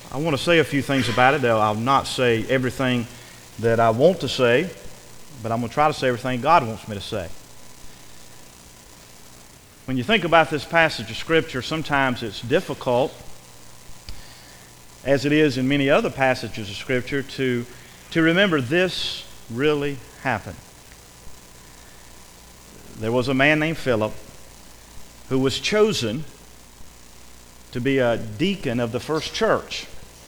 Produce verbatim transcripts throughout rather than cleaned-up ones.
I want to say a few things about it. I'll not say everything that I want to say, but I'm going to try to say everything God wants me to say. When you think about this passage of Scripture, sometimes it's difficult, as it is in many other passages of Scripture, to, to remember this really happened. There was a man named Philip who was chosen to be a deacon of the first church.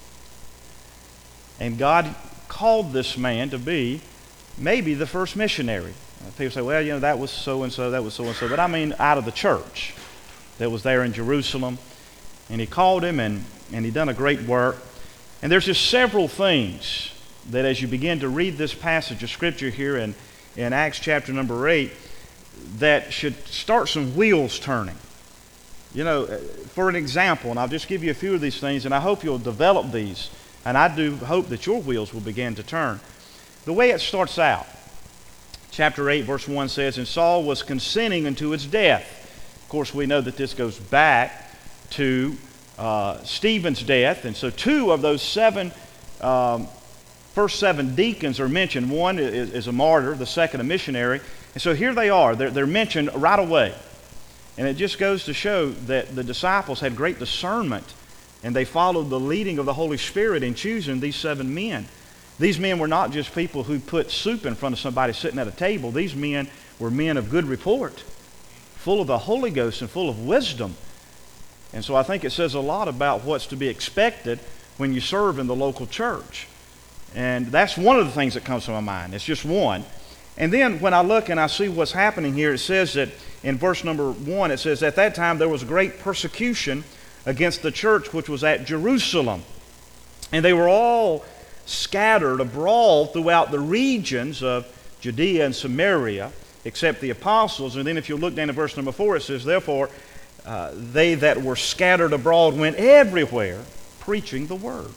And God called this man to be maybe the first missionary. People say, well, you know, that was so-and-so, that was so-and-so. But I mean out of the church that was there in Jerusalem. And he called him, and, and he done a great work. And there's just several things that as you begin to read this passage of Scripture here in, in Acts chapter number eight, that should start some wheels turning. You know, for an example, and I'll just give you a few of these things, and I hope you'll develop these. And I do hope that your wheels will begin to turn. The way it starts out, chapter eight, verse one says, and Saul was consenting unto his death. Of course, we know that this goes back to uh, Stephen's death. And so two of those seven, um, first seven deacons are mentioned. One is, is a martyr, the second a missionary. And so here they are. They're, they're mentioned right away. And it just goes to show that the disciples had great discernment, and they followed the leading of the Holy Spirit in choosing these seven men. These men were not just people who put soup in front of somebody sitting at a table. These men were men of good report, full of the Holy Ghost and full of wisdom. And so I think it says a lot about what's to be expected when you serve in the local church. And that's one of the things that comes to my mind. It's just one. And then when I look and I see what's happening here, it says that in verse number one, it says, at that time there was great persecution against the church which was at Jerusalem. And they were all scattered abroad throughout the regions of Judea and Samaria, except the apostles. And then if you look down to verse number four, it says, therefore, uh, they that were scattered abroad went everywhere preaching the word.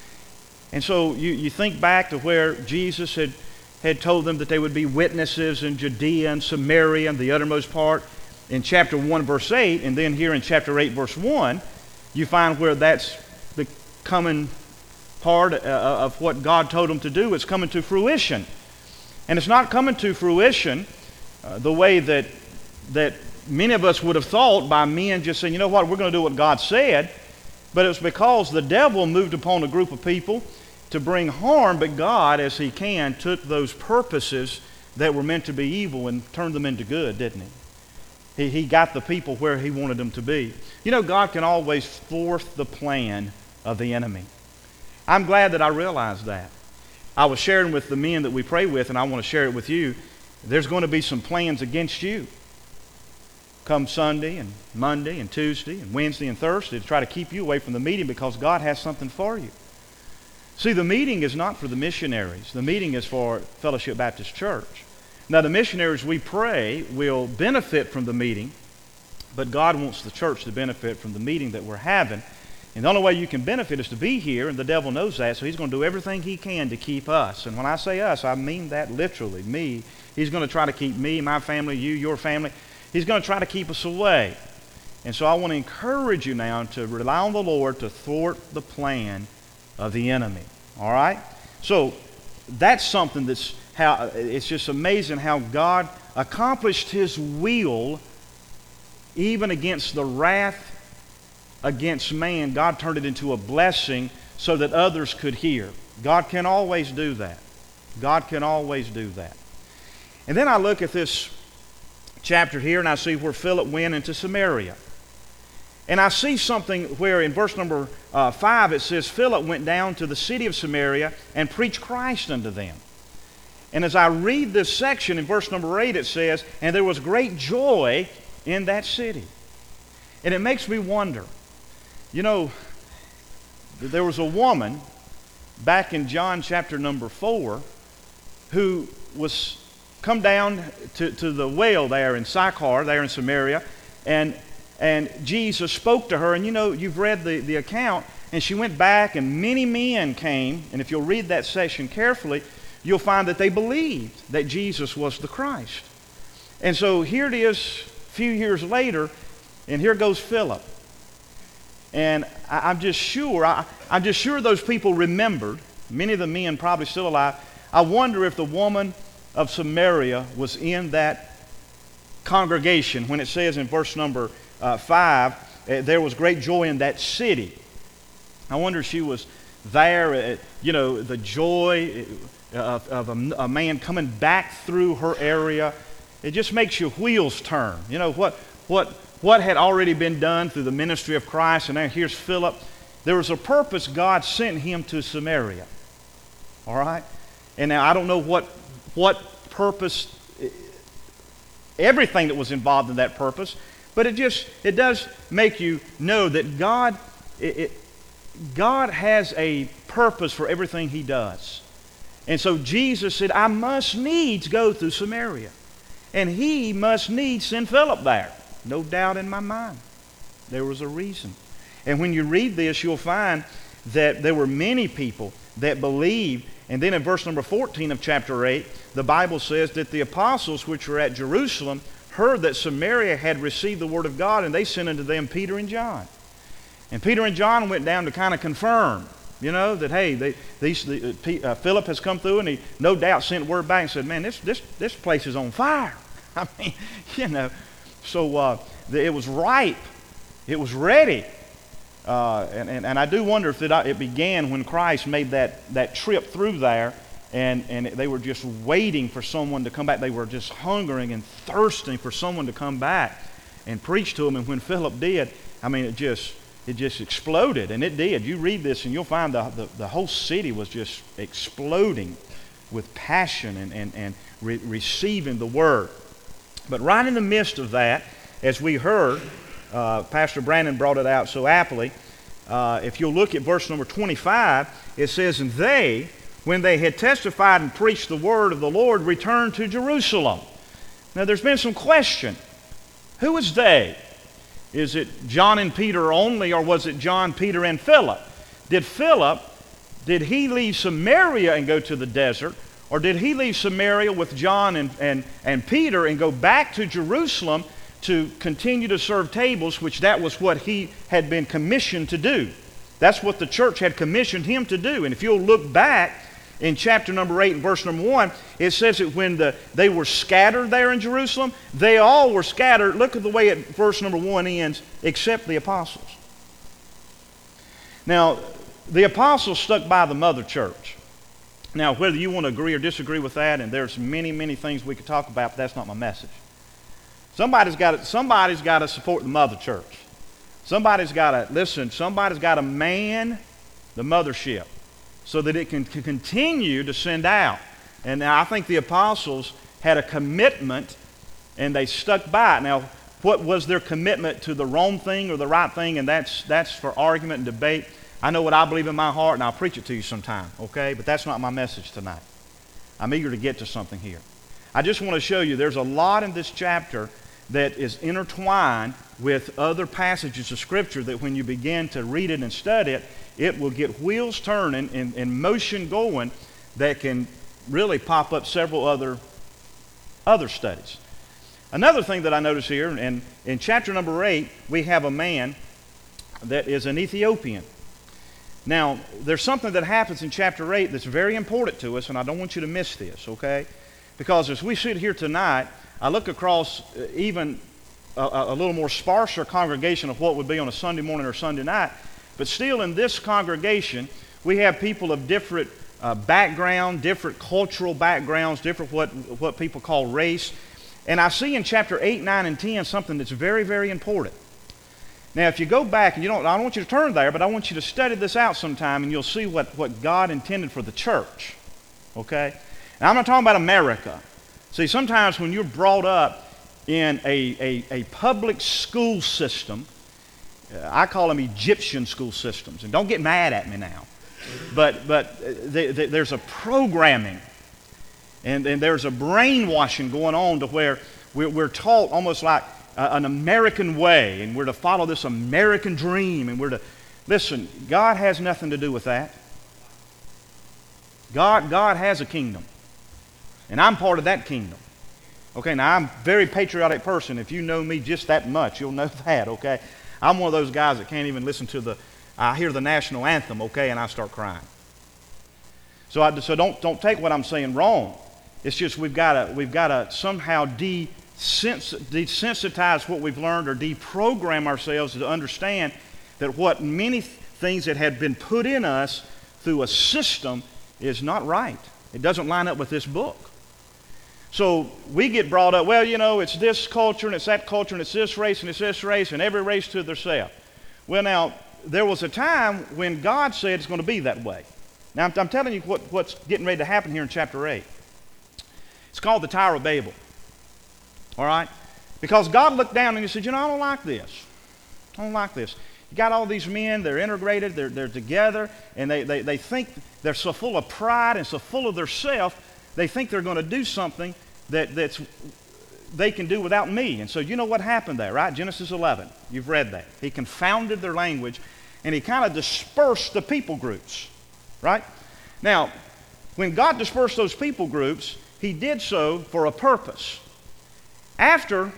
And so you, you think back to where Jesus had, had told them that they would be witnesses in Judea and Samaria and the uttermost part in chapter one, verse eight, and then here in chapter eight, verse one, you find where that's the coming part of what God told them to do. It's coming to fruition. And it's not coming to fruition uh, the way that, that many of us would have thought by men just saying, you know what, we're going to do what God said. But it was because the devil moved upon a group of people to bring harm, but God, as He can, took those purposes that were meant to be evil and turned them into good, didn't He? He, he got the people where He wanted them to be. You know, God can always thwart the plan of the enemy. I'm glad that I realized that. I was sharing with the men that we pray with, and I want to share it with you. There's going to be some plans against you come Sunday and Monday and Tuesday and Wednesday and Thursday to try to keep you away from the meeting because God has something for you. See, the meeting is not for the missionaries. The meeting is for Fellowship Baptist Church. Now, the missionaries, we pray, will benefit from the meeting, but God wants the church to benefit from the meeting that we're having. And the only way you can benefit is to be here, and the devil knows that, so he's going to do everything he can to keep us. And when I say us, I mean that literally, me. He's going to try to keep me, my family, you, your family. He's going to try to keep us away. And so I want to encourage you now to rely on the Lord to thwart the plan of the enemy. All right? So that's something that's how it's just amazing how God accomplished His will even against the wrath against man. God turned it into a blessing so that others could hear. God can always do that. God can always do that. And then I look at this chapter here and I see where Philip went into Samaria. And I see something where in verse number uh, five it says, Philip went down to the city of Samaria and preached Christ unto them. And as I read this section in verse number eight, it says, and there was great joy in that city. And it makes me wonder, you know, there was a woman back in John chapter number four who was come down to, to the well there in Sychar, there in Samaria, and and Jesus spoke to her, and you know, you've read the, the account, and she went back, and many men came, and if you'll read that section carefully, you'll find that they believed that Jesus was the Christ. And so here it is a few years later, and here goes Philip. And I, I'm just sure, I, I'm just sure those people remembered, many of the men probably still alive. I wonder if the woman of Samaria was in that congregation when it says in verse number uh, five, uh, there was great joy in that city. I wonder if she was there, uh, you know, the joy of, of a, a man coming back through her area. It just makes your wheels turn. You know, what, what, what had already been done through the ministry of Christ, and now here's Philip. There was a purpose God sent him to Samaria. All right? And now I don't know what, what purpose, everything that was involved in that purpose, but it just, it does make you know that God, it, it, God has a purpose for everything He does. And so Jesus said, I must needs go through Samaria. And He must needs send Philip there. No doubt in my mind. There was a reason. And when you read this, you'll find that there were many people that believed. And then in verse number fourteen of chapter eight, the Bible says that the apostles which were at Jerusalem heard that Samaria had received the word of God, and they sent unto them Peter and John. And Peter and John went down to kind of confirm, you know, that, hey, they, these, the, uh, Philip has come through, and he no doubt sent word back and said, man, this, this, this place is on fire. I mean, you know, so uh, the, it was ripe. It was ready. Uh, and, and, and I do wonder if it, it began when Christ made that, that trip through there, and, and they were just waiting for someone to come back. They were just hungering and thirsting for someone to come back and preach to them. And when Philip did, I mean, it just it just exploded, and it did. You read this, and you'll find the, the, the whole city was just exploding with passion and, and, and re- receiving the word. But right in the midst of that, as we heard, uh, Pastor Brandon brought it out so aptly. Uh, if you'll look at verse number twenty-five, it says, and they, when they had testified and preached the word of the Lord, returned to Jerusalem. Now there's been some question. Who is they? Is it John and Peter only, or was it John, Peter, and Philip? Did Philip, did he leave Samaria and go to the desert? Or did he leave Samaria with John and, and, and Peter and go back to Jerusalem to continue to serve tables, which that was what he had been commissioned to do. That's what the church had commissioned him to do. And if you'll look back in chapter number eight and verse number one, it says that when the, they were scattered there in Jerusalem, they all were scattered. Look at the way it, verse number one ends, except the apostles. Now, the apostles stuck by the mother church. Now, whether you want to agree or disagree with that, and there's many, many things we could talk about, but that's not my message. Somebody's got to, somebody's got to support the mother church. Somebody's got to, listen, somebody's got to man the mothership so that it can, can continue to send out. And now I think the apostles had a commitment, and they stuck by it. Now, what was their commitment to the wrong thing or the right thing? And that's, that's for argument and debate. I know what I believe in my heart, and I'll preach it to you sometime, okay? But that's not my message tonight. I'm eager to get to something here. I just want to show you there's a lot in this chapter that is intertwined with other passages of Scripture that when you begin to read it and study it, it will get wheels turning and, and motion going that can really pop up several other, other studies. Another thing that I notice here, and in chapter number eight, we have a man that is an Ethiopian. Now, there's something that happens in chapter eight that's very important to us, and I don't want you to miss this, okay? Because as we sit here tonight, I look across even a, a little more sparser congregation of what would be on a Sunday morning or Sunday night, but still in this congregation, we have people of different uh, background, different cultural backgrounds, different what, what people call race. And I see in chapter eight, nine, and ten something that's very, very important. Now, if you go back, and you don't, I don't want you to turn there, but I want you to study this out sometime, and you'll see what, what God intended for the church. Okay? Now, I'm not talking about America. See, sometimes when you're brought up in a, a, a public school system, uh, I call them Egyptian school systems, and don't get mad at me now, but, but they, they, there's a programming, and, and there's a brainwashing going on to where we're, we're taught almost like uh, an American way, and we're to follow this American dream, and we're to, listen, God has nothing to do with that. God, God has a kingdom. And I'm part of that kingdom. Okay, now I'm a very patriotic person. If you know me just that much, you'll know that, okay? I'm one of those guys that can't even listen to the, I hear the national anthem, okay, and I start crying. So, I, so don't, don't take what I'm saying wrong. It's just we've got to we've got to somehow desens- desensitize what we've learned or deprogram ourselves to understand that what many th- things that had been put in us through a system is not right. It doesn't line up with this book. So we get brought up, well, you know, it's this culture and it's that culture and it's this race and it's this race and every race to theirself. Well, now, there was a time when God said it's going to be that way. Now, I'm, I'm telling you what, what's getting ready to happen here in chapter eight. It's called the Tower of Babel. All right? Because God looked down and he said, you know, I don't like this. I don't like this. You got all these men, they're integrated, they're, they're together, and they, they, they think they're so full of pride and so full of their self, they think they're going to do something that that's, they can do without me. And so you know what happened there, right? Genesis eleven. You've read that. He confounded their language, and he kind of dispersed the people groups, right? Now, when God dispersed those people groups, he did so for a purpose. After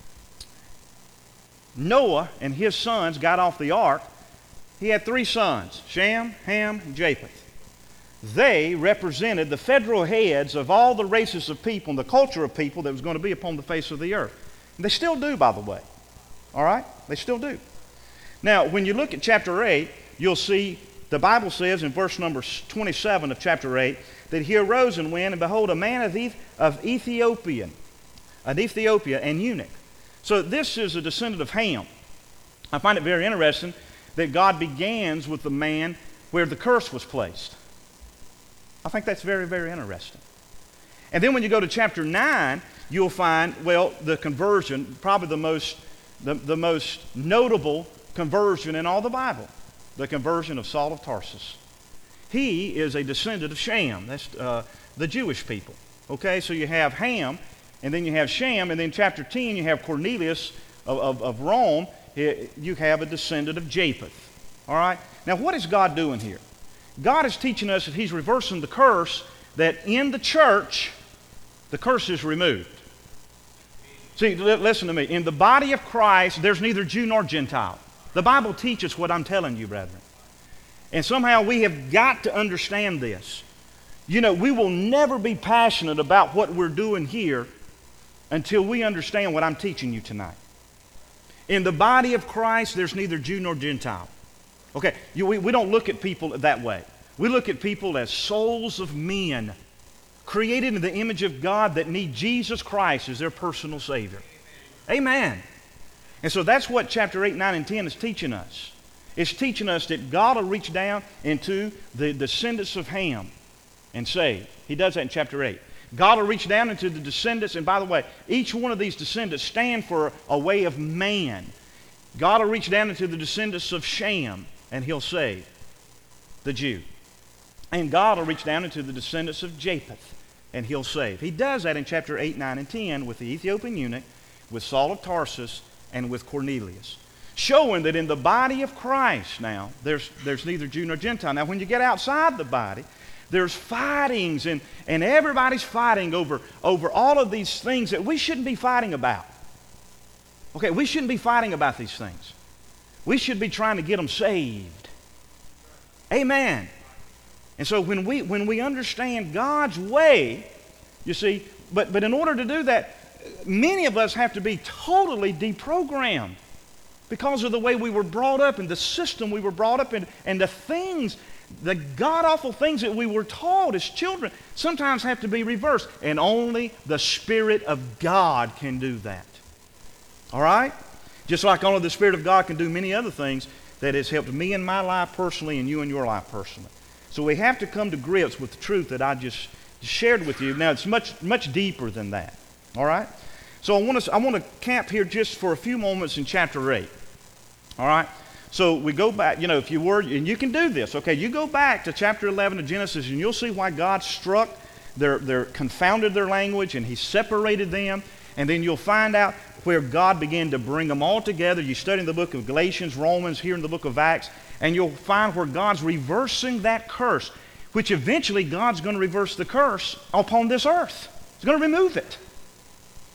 Noah and his sons got off the ark, he had three sons, Shem, Ham, and Japheth. They represented the federal heads of all the races of people and the culture of people that was going to be upon the face of the earth. And they still do, by the way. All right? They still do. Now, when you look at chapter eight, you'll see the Bible says in verse number twenty-seven of chapter eight that he arose and went, and behold, a man of, Eth- of Ethiopian, an Ethiopia, and eunuch. So this is a descendant of Ham. I find it very interesting that God begins with the man where the curse was placed. I think that's very, very interesting. And then when you go to chapter nine, you'll find, well, the conversion, probably the most, the, the most notable conversion in all the Bible, the conversion of Saul of Tarsus. He is a descendant of Shem. That's uh, the Jewish people. Okay, so you have Ham, and then you have Shem, and then chapter ten, you have Cornelius of, of, of Rome. You have a descendant of Japheth. All right? Now, what is God doing here? God is teaching us that he's reversing the curse, that in the church, the curse is removed. See, l- listen to me. In the body of Christ, there's neither Jew nor Gentile. The Bible teaches what I'm telling you, brethren. And somehow we have got to understand this. You know, we will never be passionate about what we're doing here until we understand what I'm teaching you tonight. In the body of Christ, there's neither Jew nor Gentile. Okay, you, we, we don't look at people that way. We look at people as souls of men, created in the image of God that need Jesus Christ as their personal Savior. Amen. And so that's what chapter eight, nine, and ten is teaching us. It's teaching us that God will reach down into the descendants of Ham and save. He does that in chapter eight. God will reach down into the descendants, and by the way, each one of these descendants stand for a way of man. God will reach down into the descendants of Shem, and he'll save the Jew. And God will reach down into the descendants of Japheth, and he'll save. He does that in chapter eight, nine, and ten with the Ethiopian eunuch, with Saul of Tarsus, and with Cornelius. Showing that in the body of Christ now, there's, there's neither Jew nor Gentile. Now, when you get outside the body, there's fightings, and, and everybody's fighting over, over all of these things that we shouldn't be fighting about. Okay, we shouldn't be fighting about these things. We should be trying to get them saved. Amen. And so when we when we understand God's way, you see, but, but in order to do that, many of us have to be totally deprogrammed because of the way we were brought up and the system we were brought up in, and the things, the god-awful things that we were taught as children sometimes have to be reversed. And only the Spirit of God can do that. All right? Just like only the Spirit of God can do many other things that has helped me in my life personally and you in your life personally. So we have to come to grips with the truth that I just shared with you. Now, it's much, much deeper than that. All right? So I want to I want to camp here just for a few moments in chapter eight. All right? So we go back, you know, if you were, and you can do this, okay? You go back to chapter eleven of Genesis, and you'll see why God struck, their, their confounded their language, and he separated them. And then you'll find out where God began to bring them all together. You study in the book of Galatians, Romans, here in the book of Acts, and you'll find where God's reversing that curse, which eventually God's going to reverse the curse upon this earth. He's going to remove it.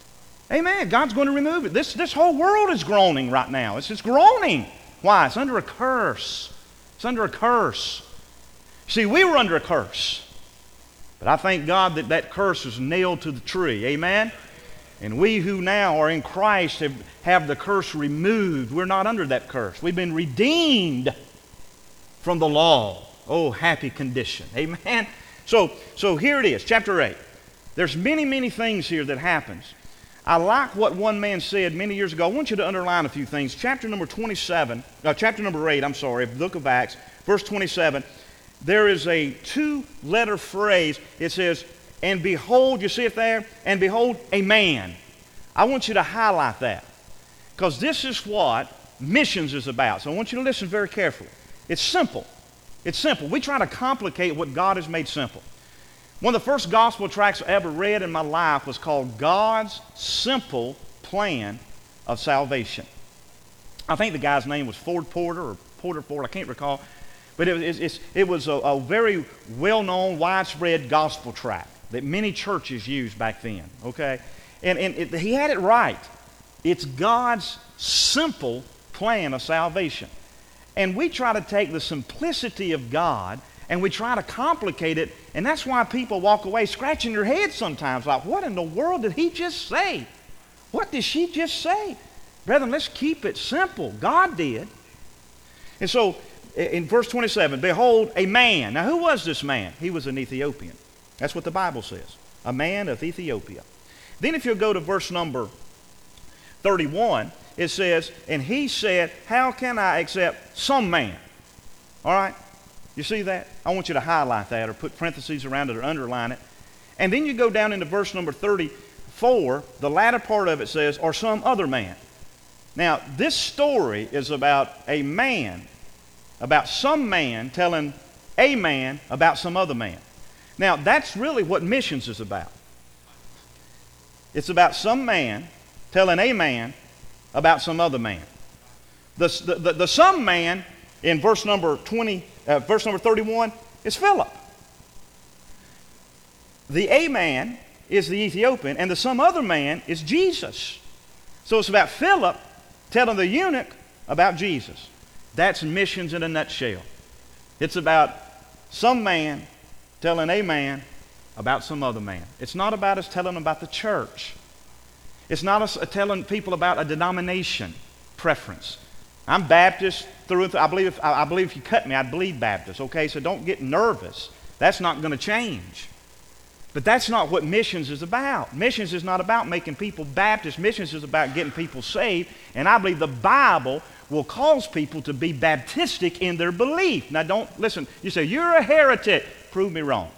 Amen. God's going to remove it. This, this whole world is groaning right now. It's just groaning. Why? It's under a curse. It's under a curse. See, we were under a curse. But I thank God that that curse was nailed to the tree. Amen? And we who now are in Christ have, have the curse removed. We're not under that curse. We've been redeemed from the law. Oh, happy condition. Amen? So, so here it is, chapter eight. There's many, many things here that happens. I like what one man said many years ago. I want you to underline a few things. Chapter number twenty-seven, uh, chapter number eight, I'm sorry, book of Acts, verse twenty-seven. There is a two-letter phrase. It says, and behold, you see it there? And behold, a man. I want you to highlight that, because this is what missions is about. So I want you to listen very carefully. It's simple. It's simple. We try to complicate what God has made simple. One of the first gospel tracts I ever read in my life was called God's Simple Plan of Salvation. I think the guy's name was Ford Porter or Porter Ford, I can't recall. But it, it, it's, it was a, a very well-known, widespread gospel tract that many churches used back then, okay? And, and it, he had it right. It's God's simple plan of salvation. And we try to take the simplicity of God and we try to complicate it, and that's why people walk away scratching their heads sometimes, like, what in the world did he just say? What did she just say? Brethren, let's keep it simple. God did. And so, in verse twenty-seven, behold, a man. Now, who was this man? He was an Ethiopian. That's what the Bible says. A man of Ethiopia. Then if you'll go to verse number thirty-one, it says, and he said, how can I accept some man? All right? You see that? I want you to highlight that or put parentheses around it or underline it. And then you go down into verse number thirty-four, the latter part of it says, or some other man. Now, this story is about a man, about some man telling a man about some other man. Now, that's really what missions is about. It's about some man telling a man about some other man. The, the, the, the some man in verse number twenty, uh, verse number thirty-one is Philip. The a man is the Ethiopian, and the some other man is Jesus. So it's about Philip telling the eunuch about Jesus. That's missions in a nutshell. It's about some man telling a man about some other man. It's not about us telling them about the church. It's not us telling people about a denomination preference. I'm Baptist through and through. I believe if, I believe if you cut me, I'd bleed Baptist. Okay, so don't get nervous. That's not going to change. But that's not what missions is about. Missions is not about making people Baptist. Missions is about getting people saved. And I believe the Bible will cause people to be Baptistic in their belief. Now don't, listen, you say, you're a heretic. Prove me wrong.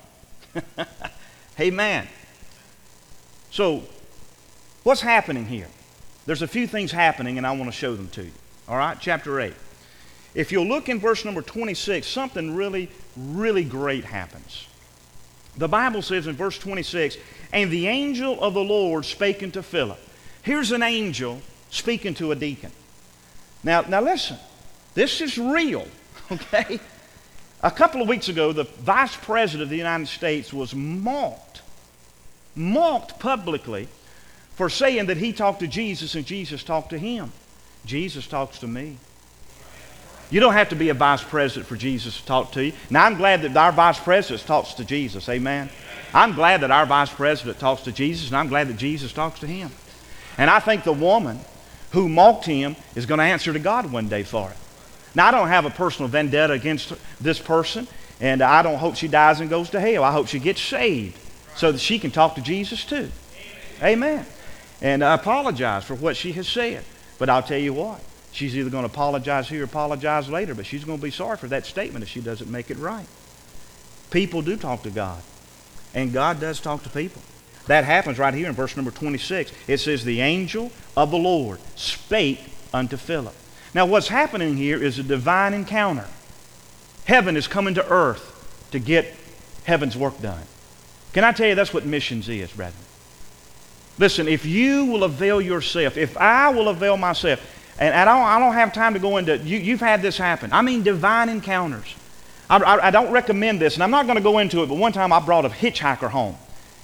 Amen. So, what's happening here? There's a few things happening and I want to show them to you. All right, chapter eight. If you'll look in verse number twenty-six, something really, really great happens. The Bible says in verse twenty-six, and the angel of the Lord spake unto Philip. Here's an angel speaking to a deacon. Now, now listen, this is real, okay? A couple of weeks ago, the Vice President of the United States was mocked, mocked publicly for saying that he talked to Jesus and Jesus talked to him. Jesus talks to me. You don't have to be a vice president for Jesus to talk to you. Now, I'm glad that our vice president talks to Jesus. Amen. I'm glad that our vice president talks to Jesus, and I'm glad that Jesus talks to him. And I think the woman who mocked him is going to answer to God one day for it. Now, I don't have a personal vendetta against this person, and I don't hope she dies and goes to hell. I hope she gets saved so that she can talk to Jesus too. Amen. And I apologize for what she has said. But I'll tell you what, she's either going to apologize here or apologize later, but she's going to be sorry for that statement if she doesn't make it right. People do talk to God, and God does talk to people. That happens right here in verse number twenty-six. It says, the angel of the Lord spake unto Philip. Now what's happening here is a divine encounter. Heaven is coming to earth to get heaven's work done. Can I tell you that's what missions is, brethren? Listen, if you will avail yourself, if I will avail myself, and I don't, I don't have time to go into, you, you've had this happen. I mean divine encounters. I, I, I don't recommend this, and I'm not going to go into it, but one time I brought a hitchhiker home.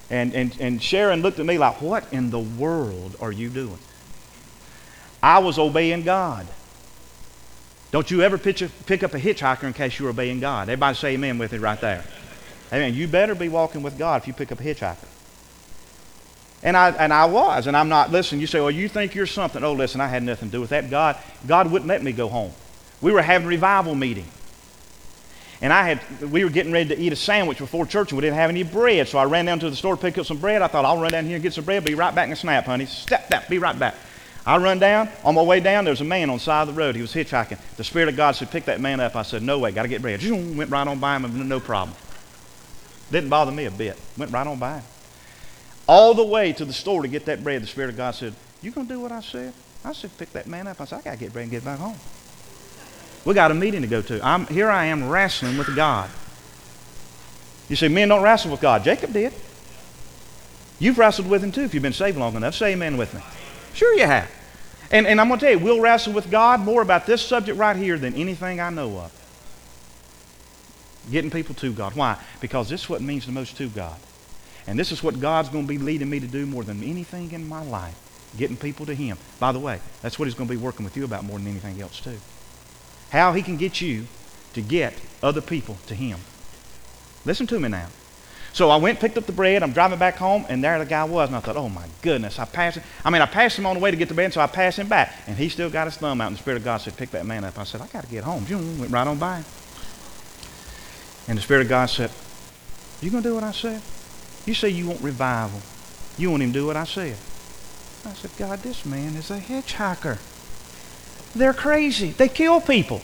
And, and, and Sharon looked at me like, what in the world are you doing? I was obeying God. Don't you ever pitch a, pick up a hitchhiker in case you're obeying God. Everybody say amen with it right there. Amen. You better be walking with God if you pick up a hitchhiker. And I, and I was, and I'm not, listen, you say, well, you think you're something. Oh, listen, I had nothing to do with that. God, God wouldn't let me go home. We were having a revival meeting. And I had, we were getting ready to eat a sandwich before church, and we didn't have any bread. So I ran down to the store to pick up some bread. I thought, I'll run down here and get some bread. Be right back in a snap, honey. Step, step, be right back. I run down. On my way down, there was a man on the side of the road. He was hitchhiking. The Spirit of God said, pick that man up. I said, no way, got to get bread. Went right on by him, no problem. Didn't bother me a bit. Went right on by him. All the way to the store to get that bread, the Spirit of God said, you going to do what I said? I said, pick that man up. I said, I got to get bread and get back home. We got a meeting to go to. I'm, here I am wrestling with God. You say, men don't wrestle with God. Jacob did. You've wrestled with him too if you've been saved long enough. Say amen with me. Sure you have. And, and I'm going to tell you, we'll wrestle with God more about this subject right here than anything I know of. Getting people to God. Why? Because this is what means the most to God. And this is what God's going to be leading me to do more than anything in my life. Getting people to Him. By the way, that's what He's going to be working with you about more than anything else too. How He can get you to get other people to Him. Listen to me now. So I went, picked up the bread, I'm driving back home, and there the guy was, and I thought, oh my goodness, I passed him. I mean, I passed him on the way to get the bread, so I passed him back. And he still got his thumb out, and the Spirit of God said, pick that man up. I said, I got to get home. Went right on by him. And the Spirit of God said, you going to do what I said? You say you want revival. You want him to do what I said. I said, God, this man is a hitchhiker. They're crazy. They kill people.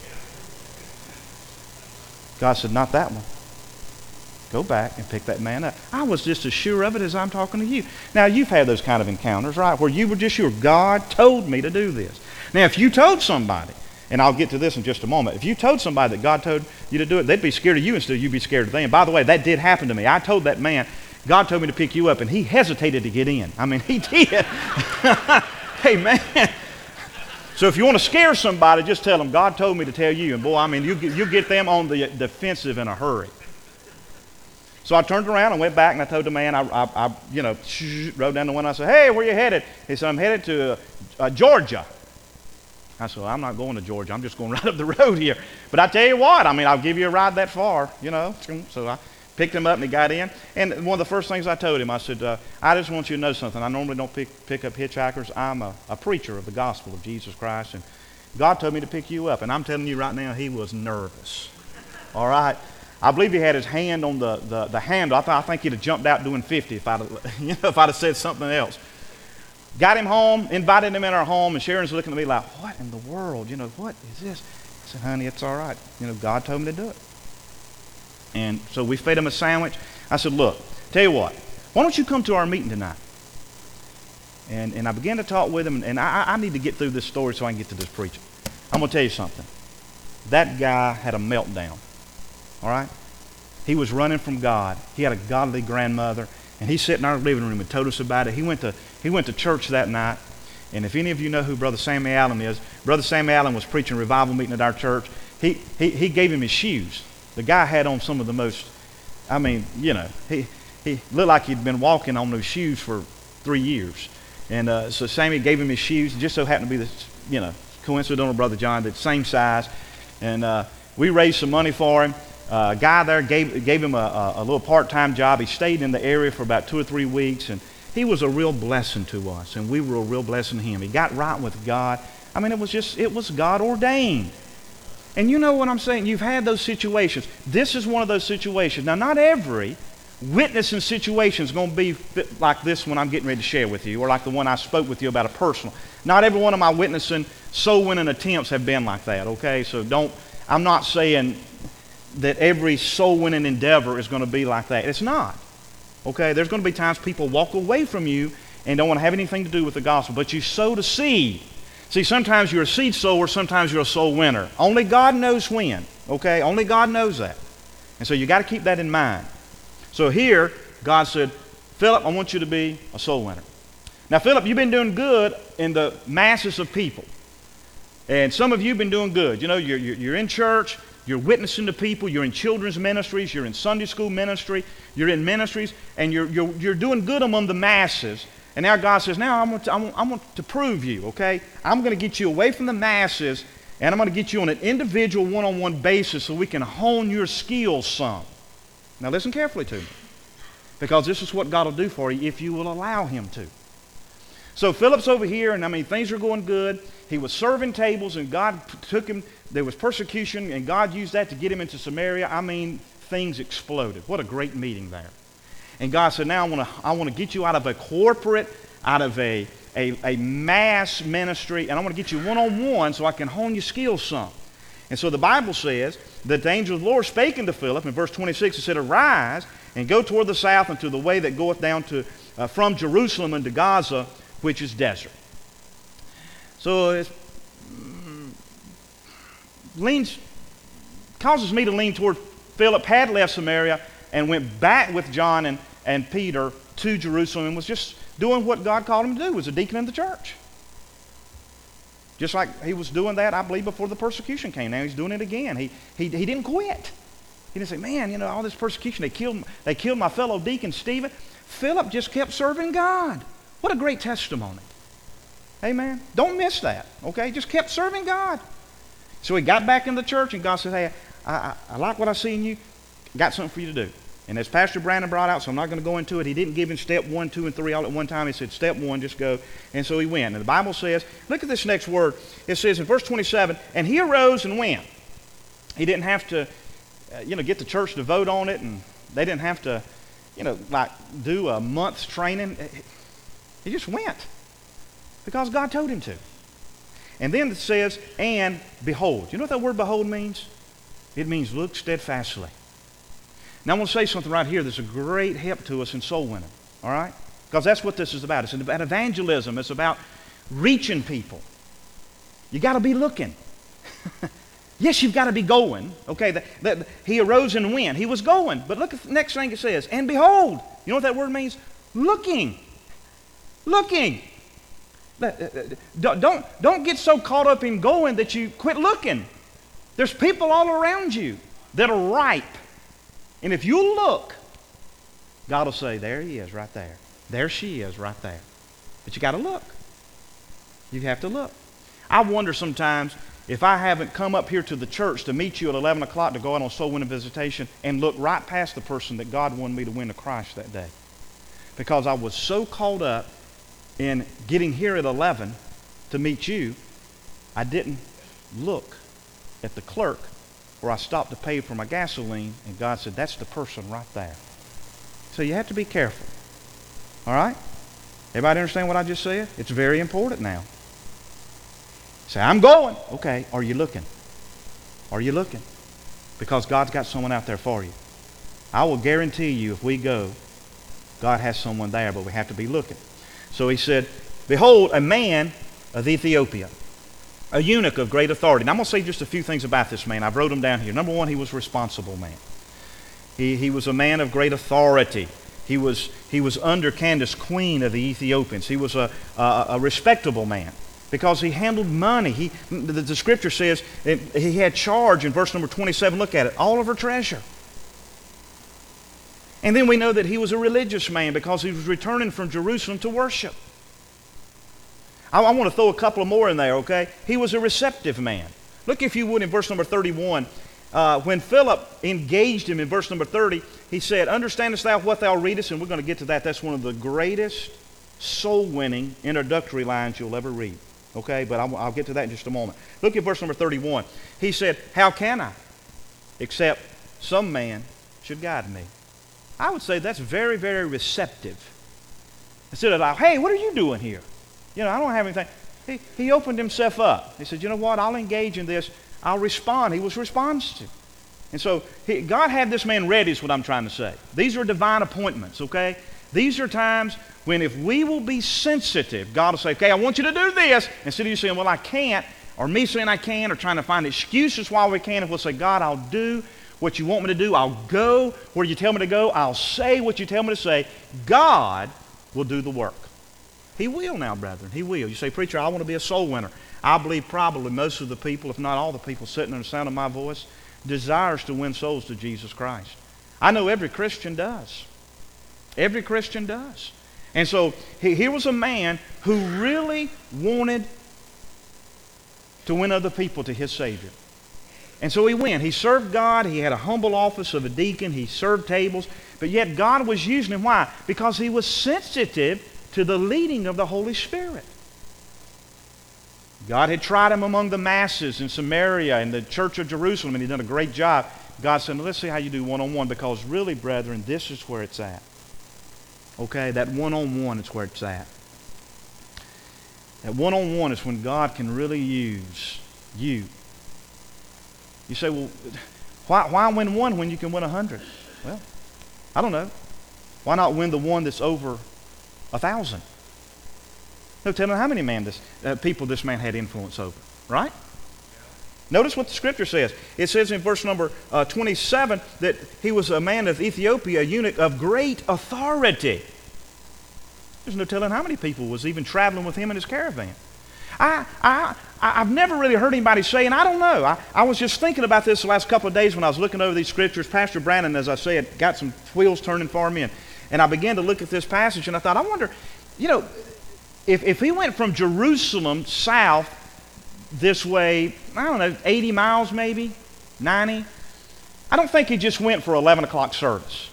God said, not that one. Go back and pick that man up. I was just as sure of it as I'm talking to you. Now, you've had those kind of encounters, right, where you were just sure, God told me to do this. Now, if you told somebody, and I'll get to this in just a moment, if you told somebody that God told you to do it, they'd be scared of you instead of you be scared of them. By the way, that did happen to me. I told that man, God told me to pick you up, and he hesitated to get in. I mean, he did. Hey, man. So if you want to scare somebody, just tell them, God told me to tell you. And boy, I mean, you you get them on the defensive in a hurry. So I turned around and went back, and I told the man, I, I, I you know, rode down the window. I said, hey, where you headed? He said, I'm headed to uh, uh, Georgia. I said, well, I'm not going to Georgia. I'm just going right up the road here. But I tell you what, I mean, I'll give you a ride that far, you know. So I picked him up, and he got in. And one of the first things I told him, I said, uh, I just want you to know something. I normally don't pick, pick up hitchhikers. I'm a, a preacher of the gospel of Jesus Christ, and God told me to pick you up. And I'm telling you right now, he was nervous. All right? I believe he had his hand on the, the, the handle. I, th- I think he'd have jumped out doing fifty if I'd have, you know, if I'd have said something else. Got him home, invited him in our home, and Sharon's looking at me like, what in the world? You know, what is this? I said, honey, it's all right. You know, God told me to do it. And so we fed him a sandwich. I said, look, tell you what, why don't you come to our meeting tonight? And and I began to talk with him, and I, I need to get through this story so I can get to this preaching. I'm going to tell you something. That guy had a meltdown. All right? He was running from God. He had a godly grandmother, and he sat in our living room and told us about it. He went to he went to church that night, and if any of you know who Brother Sammy Allen is, Brother Sammy Allen was preaching a revival meeting at our church. He he he gave him his shoes. The guy had on some of the most, I mean, you know, he he looked like he'd been walking on those shoes for three years. And uh, so Sammy gave him his shoes. It just so happened to be this, you know, coincidental Brother John, the same size. And uh, we raised some money for him. Uh, a guy there gave, gave him a, a, a little part-time job. He stayed in the area for about two or three weeks, and he was a real blessing to us, and we were a real blessing to him. He got right with God. I mean, it was just, it was God ordained. And you know what I'm saying? You've had those situations. This is one of those situations. Now, not every witnessing situation is going to be like this one I'm getting ready to share with you, or like the one I spoke with you about a personal. Not every one of my witnessing soul-winning attempts have been like that, okay? So don't, I'm not saying that every soul-winning endeavor is going to be like that. It's not. Okay? There's going to be times people walk away from you and don't want to have anything to do with the gospel, but you sowed a seed. See, sometimes you're a seed sower, sometimes you're a soul winner. Only God knows when. Okay? Only God knows that. And so you got to keep that in mind. So here, God said, Philip, I want you to be a soul winner. Now, Philip, you've been doing good in the masses of people. And some of you have been doing good. You know, you're, you're, you're in church. you're witnessing to people, you're in children's ministries, you're in Sunday school ministry, you're in ministries, and you're, you're, you're doing good among the masses. And now God says, now I want, to, I, want, I want to prove you, okay? I'm going to get you away from the masses, and I'm going to get you on an individual one-on-one basis so we can hone your skills some. Now listen carefully to me, because this is what God will do for you if you will allow Him to. So Philip's over here, and I mean, things are going good. He was serving tables, and God took him. There was persecution, and God used that to get him into Samaria. I mean, things exploded. What a great meeting there. And God said, now I want to I want to get you out of a corporate, out of a, a, a mass ministry, and I want to get you one-on-one so I can hone your skills some. And so the Bible says that the angel of the Lord spake unto Philip in verse twenty-six. It said, arise and go toward the south unto the way that goeth down to uh, from Jerusalem unto Gaza, which is desert. So it mm, leans, causes me to lean toward Philip had left Samaria and went back with John and, and Peter to Jerusalem and was just doing what God called him to do, was a deacon in the church. Just like he was doing that, I believe, before the persecution came. Now he's doing it again. He, he, he didn't quit. He didn't say, man, you know, all this persecution, they killed, they killed my fellow deacon Stephen. Philip just kept serving God. What a great testimony. Amen. Don't miss that, okay? Just kept serving God. So he got back in the church, and God said, hey, I, I, I like what I see in you. Got something for you to do. And as Pastor Brandon brought out, so I'm not going to go into it, he didn't give him step one, two, and three all at one time. He said, step one, just go. And so he went. And the Bible says, look at this next word. It says in verse twenty-seven, and he arose and went. He didn't have to, uh, you know, get the church to vote on it, and they didn't have to, you know, like do a month's training. He just went because God told him to. And then it says, and behold. You know what that word behold means? It means look steadfastly. Now I want to say something right here that's a great help to us in soul winning, all right? Because that's what this is about. It's about evangelism. It's about reaching people. You got to be looking. Yes, you've got to be going. Okay, that, that, he arose and went. He was going. But look at the next thing it says, and behold. You know what that word means? Looking. Looking. Don't, don't get so caught up in going that you quit looking. There's people all around you that are ripe. And if you look, God will say, there he is right there. There she is right there. But you got to look. You have to look. I wonder sometimes if I haven't come up here to the church to meet you at eleven o'clock to go out on soul winning visitation and look right past the person that God wanted me to win to Christ that day. Because I was so caught up in getting here at eleven to meet you, I didn't look at the clerk where I stopped to pay for my gasoline, and God said, that's the person right there. So you have to be careful. All right? Everybody understand what I just said? It's very important now. Say, I'm going. Okay, are you looking? Are you looking? Because God's got someone out there for you. I will guarantee you if we go, God has someone there, but we have to be looking. So he said, behold, a man of Ethiopia, a eunuch of great authority. Now I'm going to say just a few things about this man. I've wrote them down here. Number one, he was a responsible man. He, he was a man of great authority. He was, he was under Candace, queen of the Ethiopians. He was a, a, a respectable man because he handled money. He, the, the scripture says it, he had charge in verse number twenty-seven. Look at it. All of her treasure. And then we know that he was a religious man because he was returning from Jerusalem to worship. I, I want to throw a couple of more in there, okay? He was a receptive man. Look, if you would, in verse number thirty-one. Uh, when Philip engaged him in verse number thirty, he said, understandest thou what thou readest? And we're going to get to that. That's one of the greatest soul-winning introductory lines you'll ever read. Okay? But I'll, I'll get to that in just a moment. Look at verse number thirty-one. He said, how can I, except some man should guide me? I would say that's very, very receptive. Instead of like, hey, what are you doing here? You know, I don't have anything. He, he opened himself up. He said, you know what? I'll engage in this. I'll respond. He was responsive. And so he, God had this man ready is what I'm trying to say. These are divine appointments, okay? These are times when if we will be sensitive, God will say, okay, I want you to do this. Instead of you saying, well, I can't, or me saying I can, or trying to find excuses why we can't, if we'll say, God, I'll do what you want me to do. I'll go where you tell me to go. I'll say what you tell me to say. God will do the work. He will now, brethren. He will. You say, preacher, I want to be a soul winner. I believe probably most of the people, if not all the people sitting in the sound of my voice, desires to win souls to Jesus Christ. I know every Christian does. Every Christian does. And so he, here was a man who really wanted to win other people to his Savior. And so he went. He served God. He had a humble office of a deacon. He served tables. But yet God was using him. Why? Because he was sensitive to the leading of the Holy Spirit. God had tried him among the masses in Samaria and the church of Jerusalem, and he'd done a great job. God said, let's see how you do one-on-one, because really, brethren, this is where it's at. Okay? That one-on-one is where it's at. That one-on-one is when God can really use you. You say, well, why, why win one when you can win a hundred? Well, I don't know. Why not win the one that's over a thousand? No telling how many man this, uh, people this man had influence over, right? Notice what the Scripture says. It says in verse number uh, twenty-seven that he was a man of Ethiopia, a eunuch of great authority. There's no telling how many people was even traveling with him in his caravan. I, I, I've never really heard anybody say, and I don't know. I, I was just thinking about this the last couple of days when I was looking over these Scriptures. Pastor Brandon, as I said, got some wheels turning for me, and, and I began to look at this passage, and I thought, I wonder, you know, if, if he went from Jerusalem south this way, I don't know, eighty miles maybe, ninety, I don't think he just went for eleven o'clock service.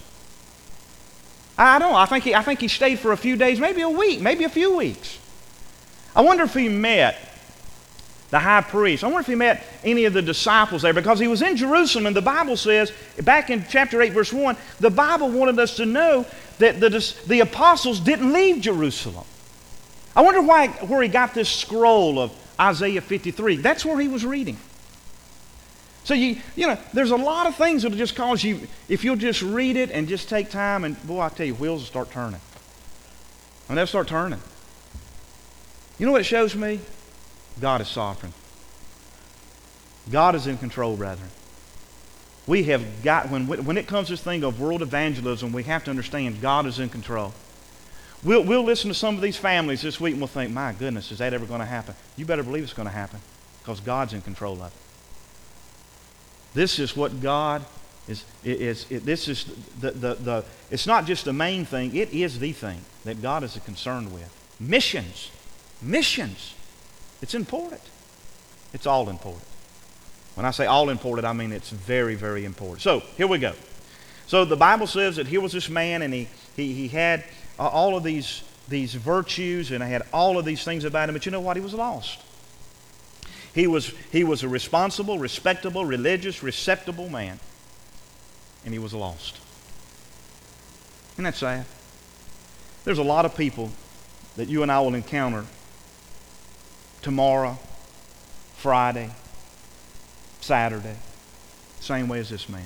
I don't know. I think he, I think he stayed for a few days, maybe a week, maybe a few weeks. I wonder if he met the high priest. I wonder if he met any of the disciples there, because he was in Jerusalem, and the Bible says, back in chapter eight, verse one, the Bible wanted us to know that the, the apostles didn't leave Jerusalem. I wonder why, where he got this scroll of Isaiah fifty-three. That's where he was reading. So you, you know, there's a lot of things that'll just cause you, if you'll just read it and just take time, and boy, I tell you, wheels will start turning. And they'll start turning. You know what it shows me? God is sovereign. God is in control, brethren. We have got, when, when it comes to this thing of world evangelism, we have to understand God is in control. We'll, we'll listen to some of these families this week and we'll think, my goodness, is that ever going to happen? You better believe it's going to happen, because God's in control of it. This is what God is, is, is this is the, the, the, it's not just the main thing, it is the thing that God is concerned with. Missions. Missions. It's important. It's all important. When I say all important, I mean it's very, very important. So, here we go. So, the Bible says that here was this man, and he, he, he had all of these, these virtues, and he had all of these things about him, but you know what? He was lost. He was, he was a responsible, respectable, religious, respectable man, and he was lost. Isn't that sad? There's a lot of people that you and I will encounter tomorrow, Friday, Saturday, same way as this man.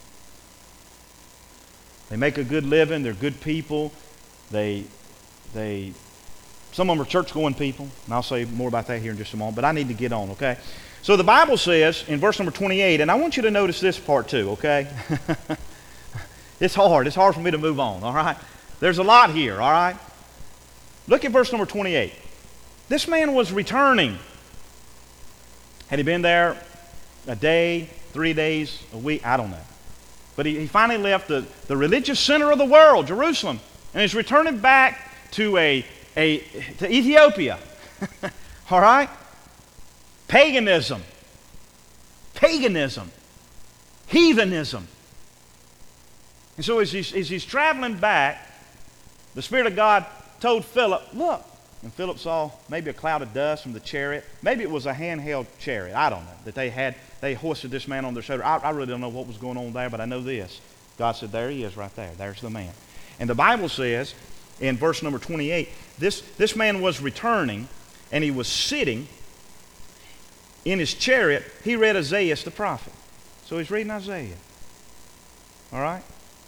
They make a good living. They're good people. They, they, some of them are church-going people, and I'll say more about that here in just a moment, but I need to get on, okay? So the Bible says in verse number twenty-eight, and I want you to notice this part too, okay? It's hard. It's hard for me to move on, all right? There's a lot here, all right? Look at verse number twenty-eight. This man was returning. Had he been there a day, three days, a week? I don't know. But he, he finally left the, the religious center of the world, Jerusalem, and he's returning back to a, a to Ethiopia. All right? Paganism. Paganism. Heathenism. And so as he's, as he's traveling back, the Spirit of God told Philip, look. And Philip saw maybe a cloud of dust from the chariot. Maybe it was a handheld chariot. I don't know. That they had, they hoisted this man on their shoulder. I, I really don't know what was going on there, but I know this. God said, there he is right there. There's the man. And the Bible says in verse number twenty-eight, this, this man was returning, and he was sitting in his chariot. He read Isaiah the prophet. So he's reading Isaiah. All right?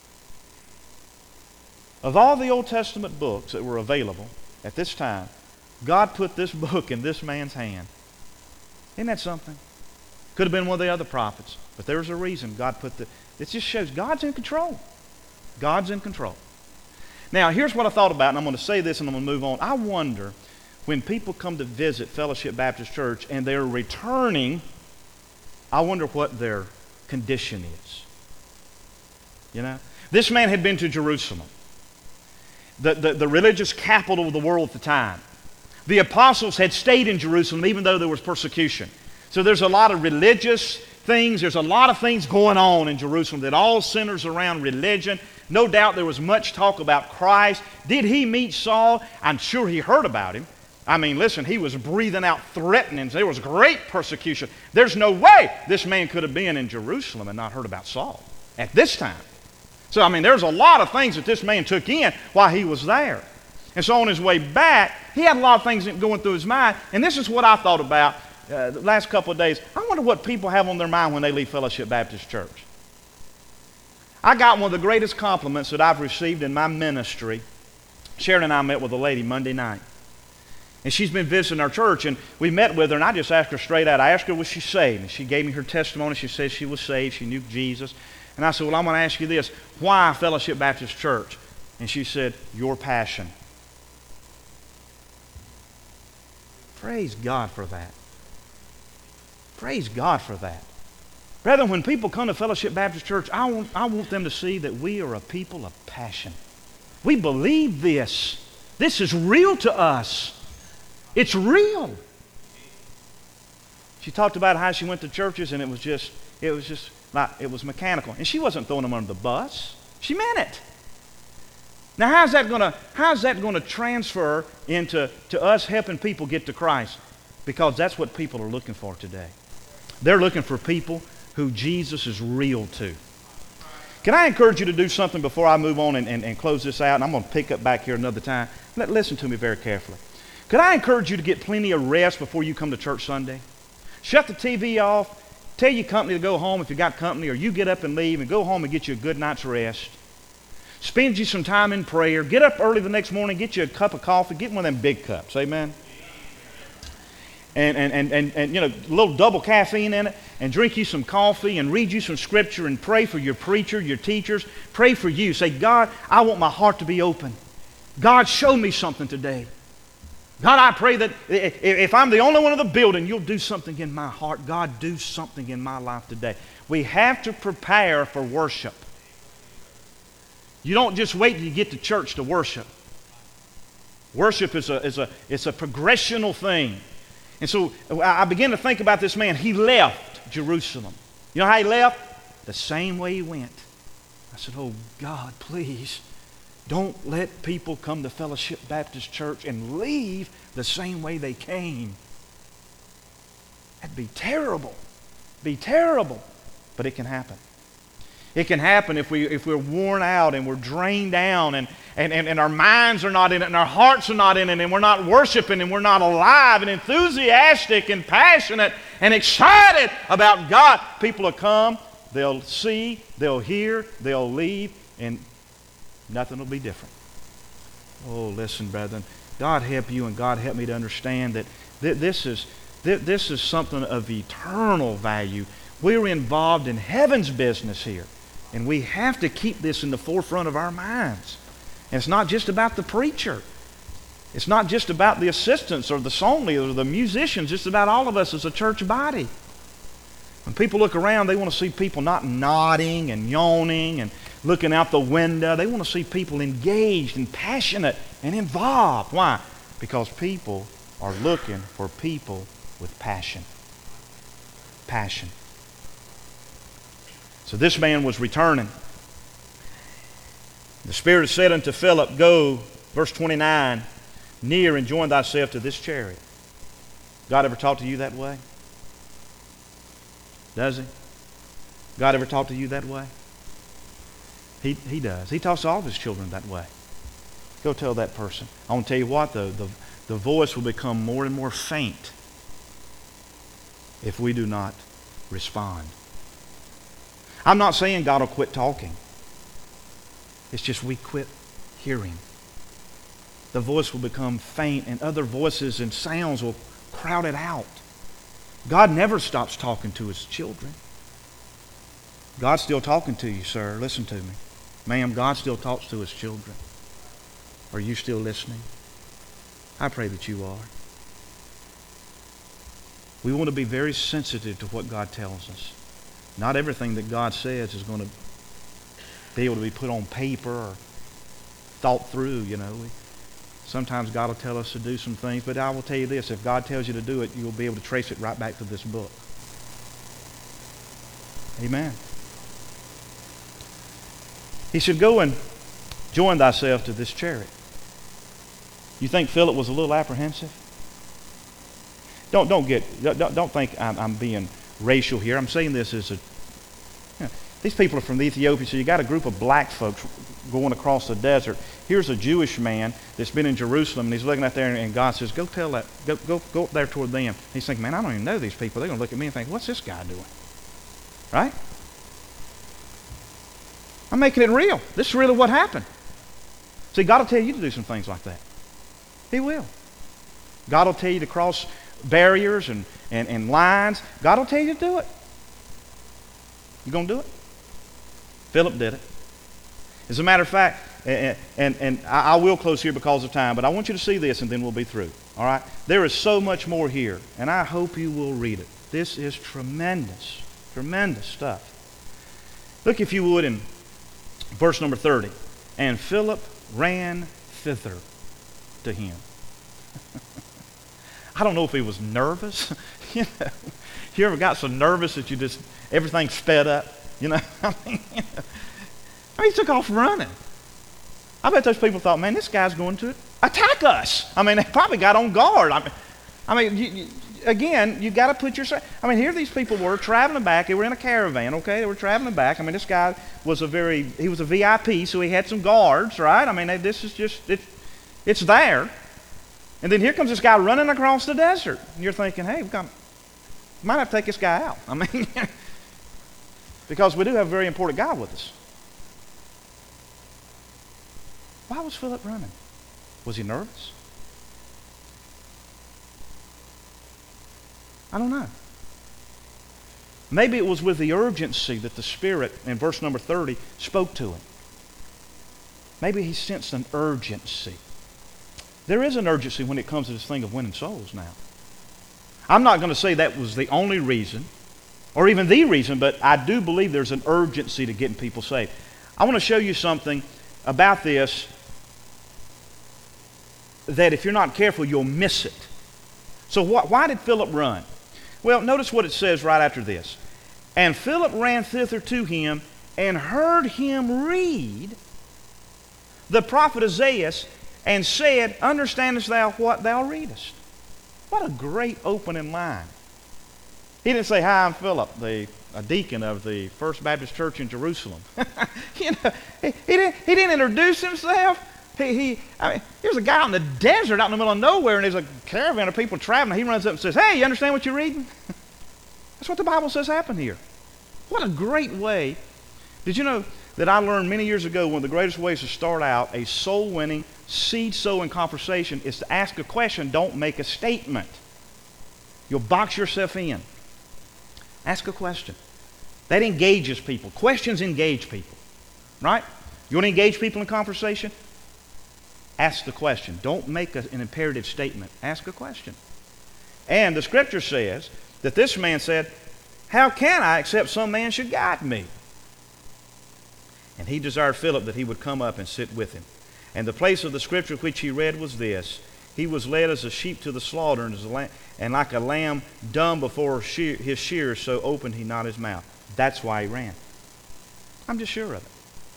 Of all the Old Testament books that were available at this time, God put this book in this man's hand. Isn't that something? Could have been one of the other prophets, but there's a reason God put the... It just shows God's in control. God's in control. Now, here's what I thought about, and I'm going to say this and I'm going to move on. I wonder, when people come to visit Fellowship Baptist Church and they're returning, I wonder what their condition is. You know? This man had been to Jerusalem, the, the, the religious capital of the world at the time. The apostles had stayed in Jerusalem even though there was persecution. So there's a lot of religious things, there's a lot of things going on in Jerusalem that all centers around religion. No doubt there was much talk about Christ. Did he meet Saul? I'm sure he heard about him. I mean, listen, he was breathing out threatenings. There was great persecution. There's no way this man could have been in Jerusalem and not heard about Saul at this time. So, I mean, there's a lot of things that this man took in while he was there. And so on his way back, he had a lot of things going through his mind. And this is what I thought about uh, the last couple of days. I wonder what people have on their mind when they leave Fellowship Baptist Church. I got one of the greatest compliments that I've received in my ministry. Sharon and I met with a lady Monday night. And she's been visiting our church, and we met with her, and I just asked her straight out. I asked her, was she saved? And she gave me her testimony. She said she was saved. She knew Jesus. And I said, well, I'm going to ask you this. Why Fellowship Baptist Church? And she said, your passion. Praise God for that. Praise God for that. Brethren, when people come to Fellowship Baptist Church, I want, I want them to see that we are a people of passion. We believe this. This is real to us. It's real. She talked about how she went to churches and it was just, it was just like, it was mechanical. And she wasn't throwing them under the bus. She meant it. Now, how's that going to, how's that going to transfer into to us helping people get to Christ? Because that's what people are looking for today. They're looking for people who Jesus is real to. Can I encourage you to do something before I move on and, and, and close this out? And I'm going to pick up back here another time. Let, listen to me very carefully. Could I encourage you to get plenty of rest before you come to church Sunday? Shut the T V off. Tell your company to go home if you got company, or you get up and leave and go home and get you a good night's rest. Spend you some time in prayer. Get up early the next morning, get you a cup of coffee. Get one of them big cups. Amen? And, and, and, and, and, you know, a little double caffeine in it, and drink you some coffee and read you some scripture and pray for your preacher, your teachers. Pray for you. Say, God, I want my heart to be open. God, show me something today. God, I pray that if I'm the only one in the building, you'll do something in my heart. God, do something in my life today. We have to prepare for worship. You don't just wait till you get to church to worship. Worship is a, is a, it's a progressional thing. And so I began to think about this man. He left Jerusalem. You know how he left? The same way he went. I said, oh God, please don't let people come to Fellowship Baptist Church and leave the same way they came. That'd be terrible. Be terrible. But it can happen. It can happen if, we, if we're worn out and we're drained down and, and, and, and our minds are not in it and our hearts are not in it and we're not worshiping and we're not alive and enthusiastic and passionate and excited about God. People will come, they'll see, they'll hear, they'll leave, and nothing will be different. Oh, listen, brethren. God help you and God help me to understand that th- this is th- this is something of eternal value. We're involved in heaven's business here. And we have to keep this in the forefront of our minds. And it's not just about the preacher. It's not just about the assistants or the song leaders or the musicians. It's about all of us as a church body. When people look around, they want to see people not nodding and yawning and looking out the window. They want to see people engaged and passionate and involved. Why? Because people are looking for people with passion. Passion. So this man was returning. The Spirit said unto Philip, go, verse twenty-nine, near and join thyself to this chariot. God ever talk to you that way? Does he? God ever talk to you that way? He, he does. He talks to all of his children that way. Go tell that person. I want to tell you what, though, the, the voice will become more and more faint if we do not respond. I'm not saying God will quit talking. It's just we quit hearing. The voice will become faint and other voices and sounds will crowd it out. God never stops talking to his children. God's still talking to you, sir. Listen to me. Ma'am, God still talks to his children. Are you still listening? I pray that you are. We want to be very sensitive to what God tells us. Not everything that God says is going to be able to be put on paper or thought through, you know. We, sometimes God will tell us to do some things, but I will tell you this, if God tells you to do it, you'll be able to trace it right back to this book. Amen. He said, go and join thyself to this chariot. You think Philip was a little apprehensive? Don't don't get don't, don't think I'm, I'm being racial here. I'm saying this as a, you know, these people are from Ethiopia, so you got a group of black folks going across the desert. Here's a Jewish man that's been in Jerusalem, and he's looking out there, and, and God says, go tell that, go, go, go up there toward them. He's thinking, man, I don't even know these people. They're going to look at me and think, what's this guy doing? Right? I'm making it real. This is really what happened. See, God will tell you to do some things like that. He will. God will tell you to cross barriers and, and, and lines. God will tell you to do it. You going to do it? Philip did it. As a matter of fact, and, and, and I, I will close here because of time, but I want you to see this and then we'll be through. All right? There is so much more here, and I hope you will read it. This is tremendous, tremendous stuff. Look, if you would, in verse number thirty. And Philip ran thither to him. I don't know if he was nervous. You know, you ever got so nervous that you just, everything's sped up? You know, I mean, you know. I mean, he took off running. I bet those people thought, man, this guy's going to attack us. I mean, they probably got on guard. I mean, I mean you, you, again, you got to put yourself, I mean, here these people were traveling back. They were in a caravan, okay? They were traveling back. I mean, this guy was a very, he was a V I P, so he had some guards, right? I mean, they, this is just, it, it's there. And then here comes this guy running across the desert. And you're thinking, hey, we've got, might have to take this guy out. I mean, because we do have a very important guy with us. Why was Philip running? Was he nervous? I don't know. Maybe it was with the urgency that the Spirit, in verse number thirty, spoke to him. Maybe he sensed an urgency. There is an urgency when it comes to this thing of winning souls now. I'm not going to say that was the only reason, or even the reason, but I do believe there's an urgency to getting people saved. I want to show you something about this that if you're not careful, you'll miss it. So wh- why did Philip run? Well, notice what it says right after this. And Philip ran thither to him and heard him read the prophet Isaiah and said, understandest thou what thou readest? What a great opening line. He didn't say, hi, I'm Philip, the a deacon of the First Baptist Church in Jerusalem. you know, he, he, didn't, he didn't introduce himself. He, he, I mean, here's a guy out in the desert, out in the middle of nowhere, and there's a caravan of people traveling. He runs up and says, hey, you understand what you're reading? That's what the Bible says happened here. What a great way. Did you know that I learned many years ago one of the greatest ways to start out a soul-winning, seed-sowing conversation is to ask a question, don't make a statement. You'll box yourself in. Ask a question. That engages people. Questions engage people. Right? You want to engage people in conversation? Ask the question. Don't make a, an imperative statement. Ask a question. And the Scripture says that this man said, how can I except some man should guide me? And he desired Philip that he would come up and sit with him. And the place of the Scripture which he read was this. He was led as a sheep to the slaughter, and, as a lamb, and like a lamb dumb before shear, his shears, so opened he not his mouth. That's why he ran. I'm just sure of it.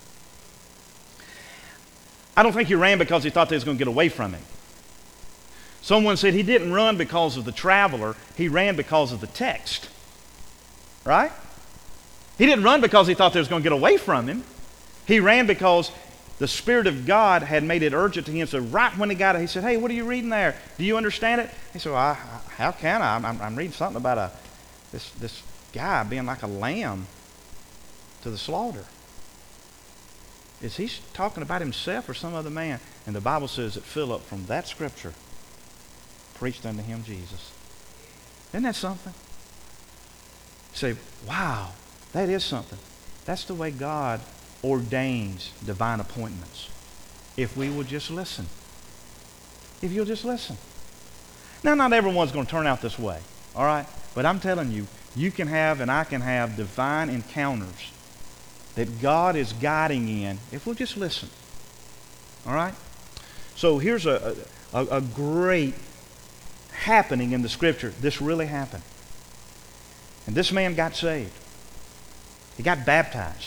I don't think he ran because he thought they was going to get away from him. Someone said he didn't run because of the traveler. He ran because of the text. Right? He didn't run because he thought they was going to get away from him. He ran because the Spirit of God had made it urgent to him. So right when he got it, he said, hey, what are you reading there? Do you understand it? He said, well, I, how can I? I'm, I'm reading something about a this, this guy being like a lamb to the slaughter. Is he talking about himself or some other man? And the Bible says that Philip, from that Scripture, preached unto him Jesus. Isn't that something? You say, wow, that is something. That's the way God ordains divine appointments. If we will just listen. If you'll just listen. Now, not everyone's going to turn out this way. All right? But I'm telling you, you can have and I can have divine encounters that God is guiding in if we'll just listen. All right? So here's a, a, a great happening in the Scripture. This really happened. And this man got saved. He got baptized.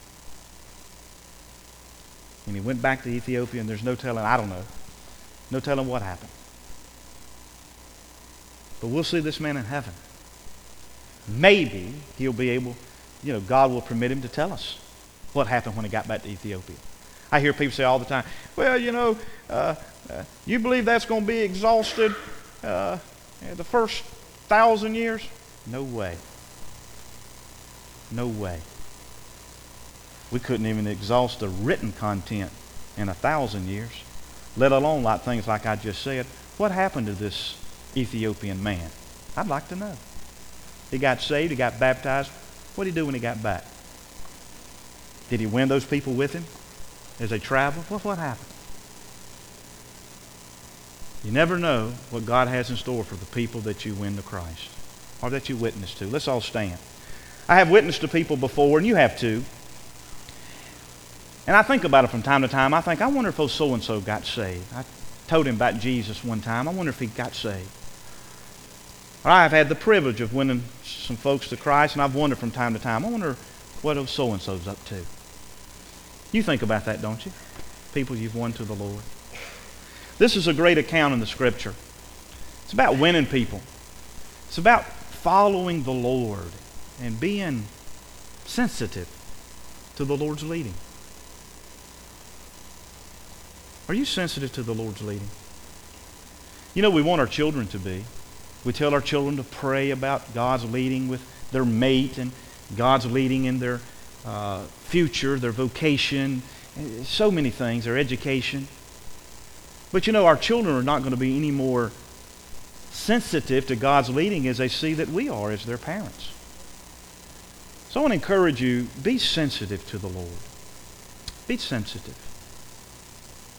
And he went back to Ethiopia, and there's no telling, I don't know, no telling what happened. But we'll see this man in heaven. Maybe he'll be able, you know, God will permit him to tell us what happened when he got back to Ethiopia. I hear people say all the time, well, you know, uh, uh, you believe that's going to be exhausted uh, in the first thousand years? No way. No way. We couldn't even exhaust the written content in a thousand years, let alone like things like I just said. What happened to this Ethiopian man? I'd like to know. He got saved, he got baptized. What did he do when he got back? Did he win those people with him as they traveled? What, what happened? You never know what God has in store for the people that you win to Christ or that you witness to. Let's all stand. I have witnessed to people before, and you have too. And I think about it from time to time. I think, I wonder if old so-and-so got saved. I told him about Jesus one time. I wonder if he got saved. Or I've had the privilege of winning some folks to Christ, and I've wondered from time to time, I wonder what old so-and-so's up to. You think about that, don't you? People you've won to the Lord. This is a great account in the Scripture. It's about winning people. It's about following the Lord and being sensitive to the Lord's leading. Are you sensitive to the Lord's leading? You know, we want our children to be. We tell our children to pray about God's leading with their mate and God's leading in their uh, future, their vocation, so many things, their education. But you know, our children are not going to be any more sensitive to God's leading as they see that we are as their parents. So I want to encourage you, be sensitive to the Lord. Be sensitive.